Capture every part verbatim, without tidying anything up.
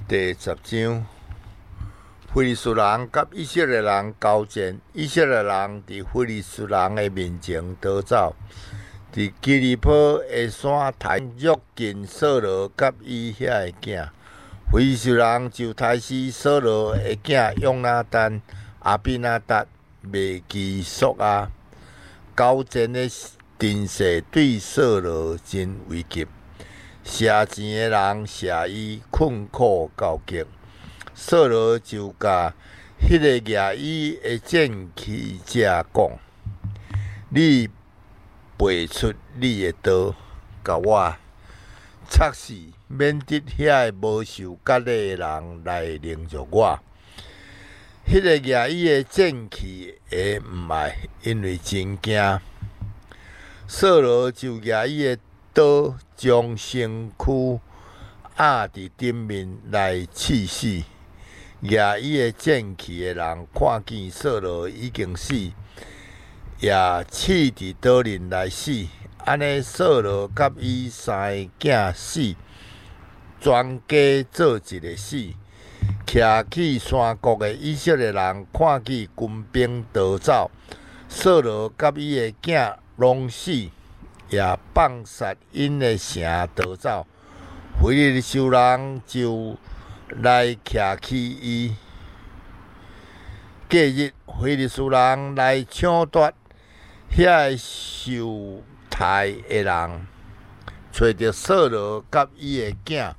第十章，非利士人甲以色列人交战，以色列人伫非利士人的面前逃走，伫基利波的山台约近扫罗甲伊遐个囝。非利士人就杀死扫罗的囝约拿单、阿比拿达、麦基索亚。交战的阵势对扫罗真危急。射钱的人射伊困苦到极，扫罗就甲迄个掠伊的剑骑者讲：“你拔出你的刀，甲我插死，免得遐个无受割礼的人来凌辱我。”迄个掠伊的剑骑会毋爱，因为真惊。扫罗就掠伊的刀将身躯压伫顶面来刺死。掠伊的剑气的人看见扫罗已经死，也刺伫刀刃来死。安尼扫罗甲伊三个囝死，全家做一个死。徛去山谷的以色列人看见军兵逃走，扫罗甲伊的囝拢死。也放杀因的城逃走，非利士人就来徛起伊。隔日，非利士人来抢夺遐个受害的人，找着扫罗甲伊的囝，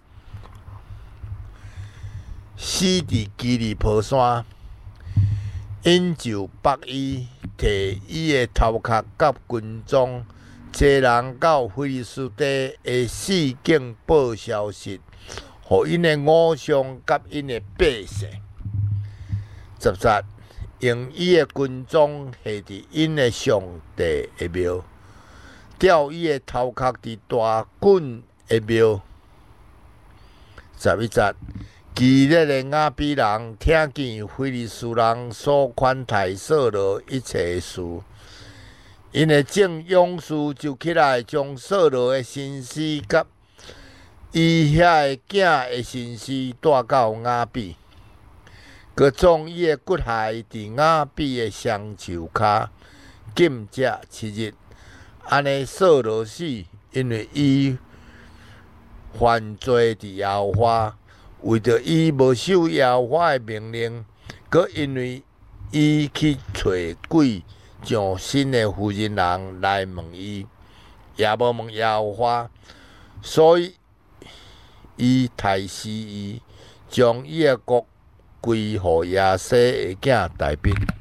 死伫基利波山。因就绑伊，摕伊的头壳甲军装。齐人到非利士地的四境报消息，互因的偶像甲因的百姓。十节，用伊的军装下伫因的上帝的庙，吊伊的头壳伫大滚的庙。十一节，基列的亚比人听见非利士人所款待扫罗一切的事。因的正勇士就起来，将扫罗的身尸甲伊遐个囝的身尸带到雅比，佮将伊的骨骸伫雅比的双树骹禁食七日。安尼扫罗死，因为伊犯罪伫耶和华，为着伊无守耶和华的命令，佮因为伊去找鬼。将新的妇人人来问伊，也无问耶和华，所以伊杀死伊，将伊的国归互亚西的囝大兵。